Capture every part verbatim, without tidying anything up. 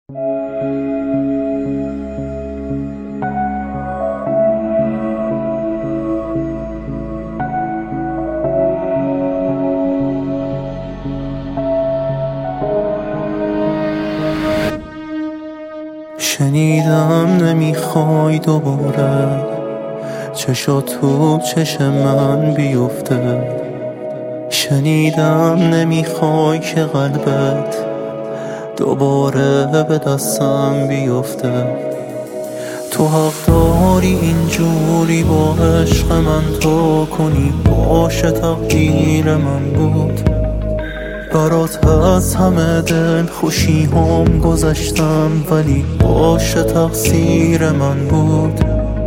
شنیدم نمیخوای دوباره چشات تو چشم من بیفته. شنیدم نمیخوای که قلبت دوباره به دستم بیفته. تو حق داری اینجوری با عشق من تو کنی، باشه تقدیر من بود. برات از همه دل خوشی هم گذشتم، ولی باشه تقصیر من بود.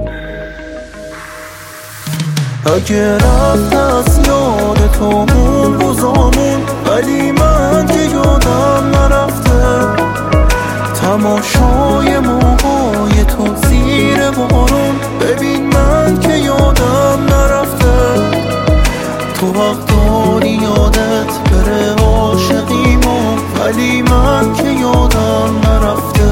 اگه رفت از یاد تو اون روزامون، ولی من که یادم نرفته. تماشای موهای تو زیر بارون، ببین من که یادم نرفته. تو حق داری یادت بره عاشقیمو، ولی من که یادم نرفته.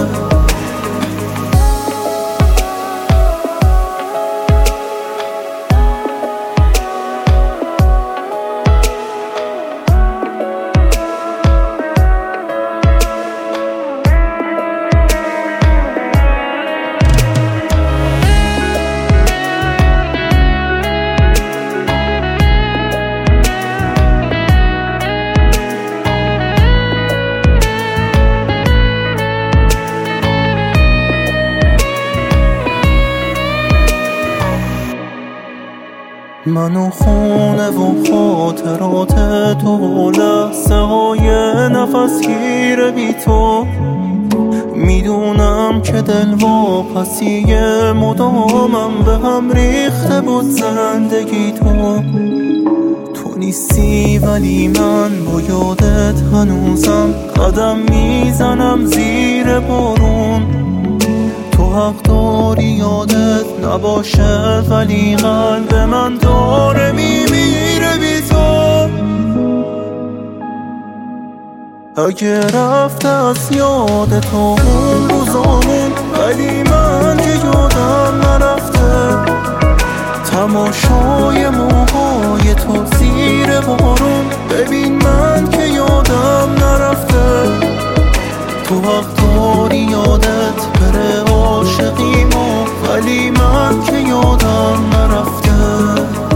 من و خونه و خاطرات تو و لحظه های نفس گیر بی تو. میدونم که دل واپسی مدامم به هم ریخته بود زندگی تو. تو نیستی ولی من با یادت هنوزم قدم میزنم زیر بارون. تو حق داری یادت نباشه، ولی قلب من داره میمیره بی تو. اگه رفت از یاد تو اون روزامون، ولی من که یادم نرفته. تماشای موهای تو زیر بارون، ببین من که یادم نرفته. تو حق داری یادت بره عاشقیمو، ولی من که یادم نرفته.